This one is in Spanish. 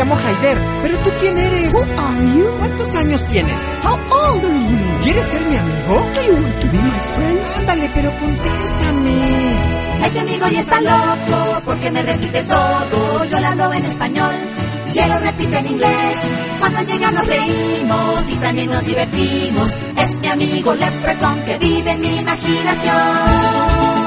llamo Haider. ¿Pero tú quién eres? Who are you? ¿Cuántos años tienes? How old are you? ¿Quieres ser mi amigo? Do you want to be my friend? Ándale, pero contéstame. Este amigo ya está loco porque me repite todo. Yo le hablo en español y él lo repite en inglés. Cuando llega nos reímos y también nos divertimos. Es mi amigo Leprechaun que vive en mi imaginación.